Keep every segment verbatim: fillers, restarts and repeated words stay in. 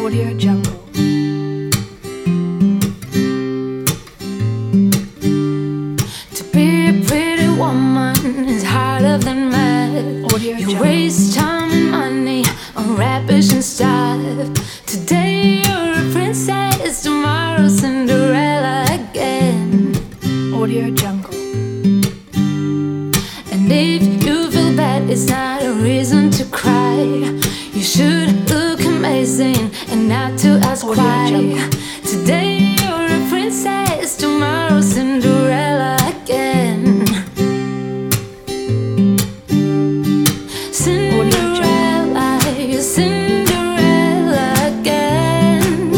Audio Jungle. To be a pretty woman is harder than math. Audio You Jungle. waste time and money on rubbish and stuff. Today you're a princess, tomorrow Cinderella again. Audio Jungle. And if you feel bad, it's not a reason to cry. You should look amazing and not to ask Audio why. Jungle. Today you're a princess, tomorrow Cinderella again. Cinderella, you're Cinderella again.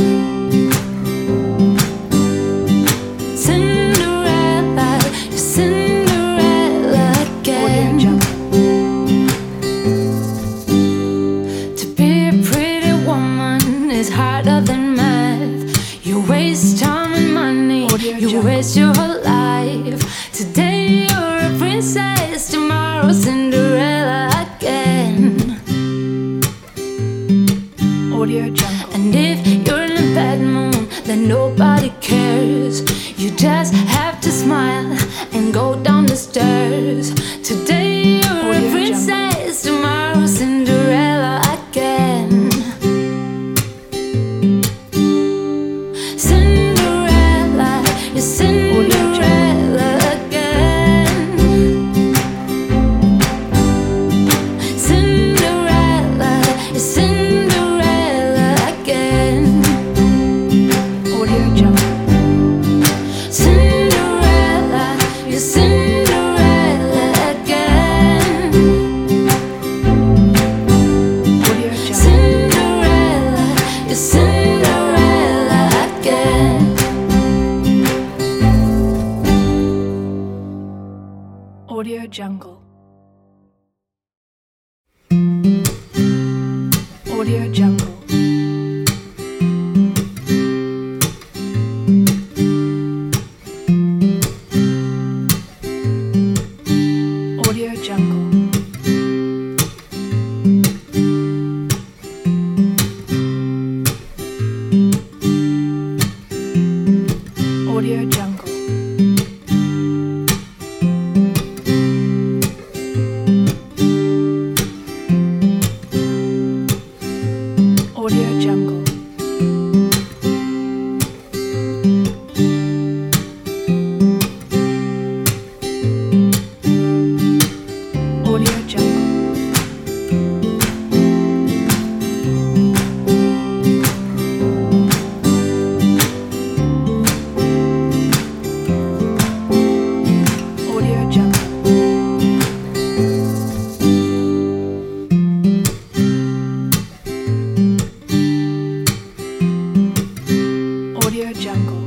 Cinderella, you're Cinderella Audio again. Jungle. To be a pretty woman is harder than math. You waste time and money, Audio you Jungle. waste your whole life. Today you're a princess, tomorrow Cinderella again. Audio Jungle. And if you're in a bad mood, then nobody cares. You just have to smile and go down the stairs. Today you're Audio a princess, tomorrow Cinderella again. Cinderella, you're Cinderella again. Cinderella, you're Cinderella again. Audio Jungle. Cinderella, you're Cinderella again. Audio Jungle. Cinderella, you're Cinderella again. Audio Jungle. Audio Jungle. Audio Jungle. Audio Jungle. Audio Jungle. Audio Jungle. Audio Jungle. Audio Jungle.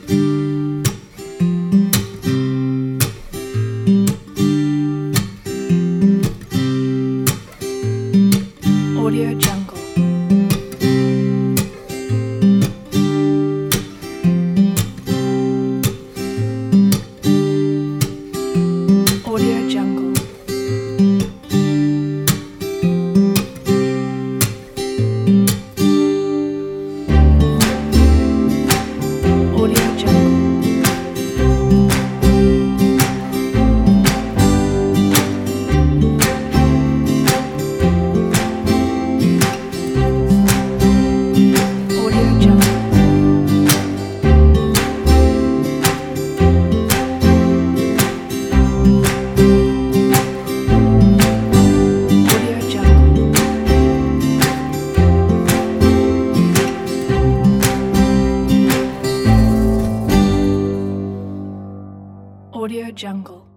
Audio Jungle. Audio Jungle. Audio Jungle. Audio Jungle. Audio Jungle. Audio Jungle.